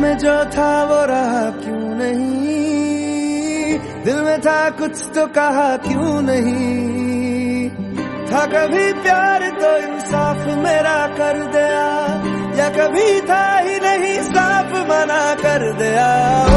में जो था वो रहा क्यों नहीं, दिल में था कुछ तो कहा क्यों नहीं। था कभी प्यार तो इंसाफ मेरा कर दिया, या कभी था ही नहीं साफ मना कर दिया।